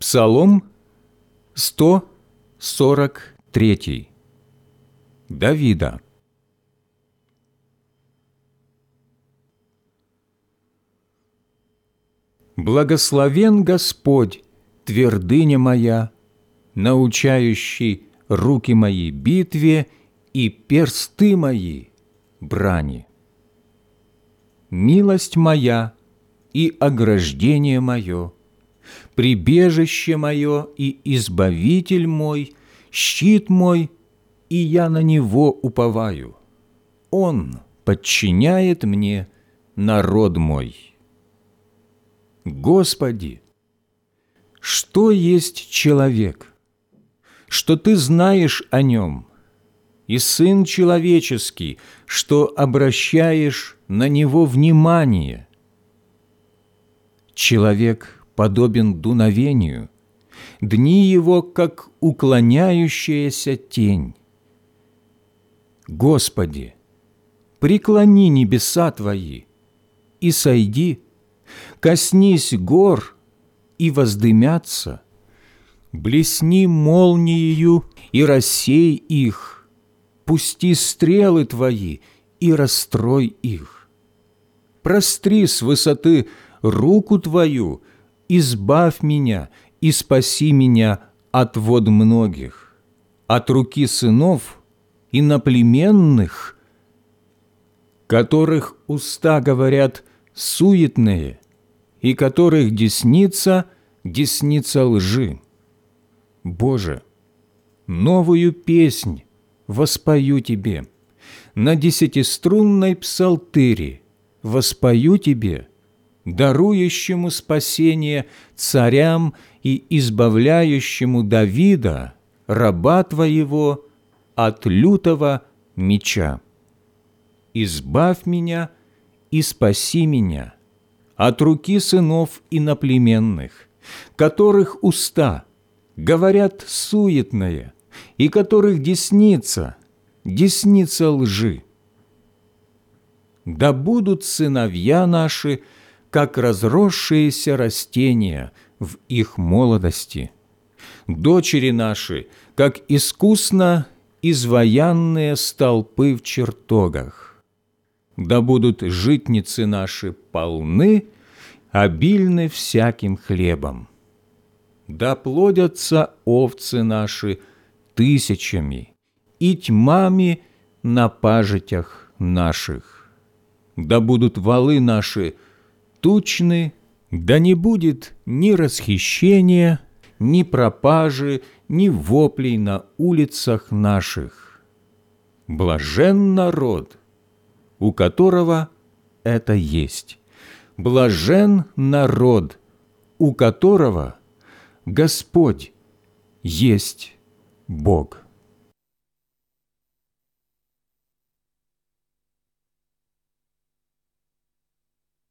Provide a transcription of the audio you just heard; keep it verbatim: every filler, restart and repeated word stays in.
Псалом сто сорок три. Давида. Благословен Господь, твердыня моя, научающий руки мои битве и персты мои брани. Милость моя и ограждение мое, прибежище мое и избавитель мой, щит мой, и я на него уповаю. Он подчиняет мне народ мой. Господи, что есть человек, что Ты знаешь о нем, и Сын человеческий, что обращаешь на него внимание? Человек подобен дуновению, дни его, как уклоняющаяся тень. Господи, преклони небеса Твои и сойди, коснись гор и воздымятся, блесни молниею и рассей их, пусти стрелы Твои и расстрой их. Простри с высоты руку Твою, избавь меня и спаси меня от вод многих, от руки сынов иноплеменных, которых уста говорят суетные, и которых десница – десница лжи. Боже, новую песнь воспою Тебе, на десятиструнной псалтыре воспою Тебе, дарующему спасение царям и избавляющему Давида, раба Твоего, от лютого меча. Избавь меня и спаси меня от руки сынов иноплеменных, которых уста говорят суетное, и которых десница, десница лжи. Да будут сыновья наши, как разросшиеся растения в их молодости, дочери наши, как искусно изваянные столпы в чертогах. Да будут житницы наши полны, обильны всяким хлебом. Да плодятся овцы наши тысячами и тьмами на пажитях наших. Да будут валы наши тучны, да не будет ни расхищения, ни пропажи, ни воплей на улицах наших. Блажен народ, у которого это есть. Блажен народ, у которого Господь есть Бог.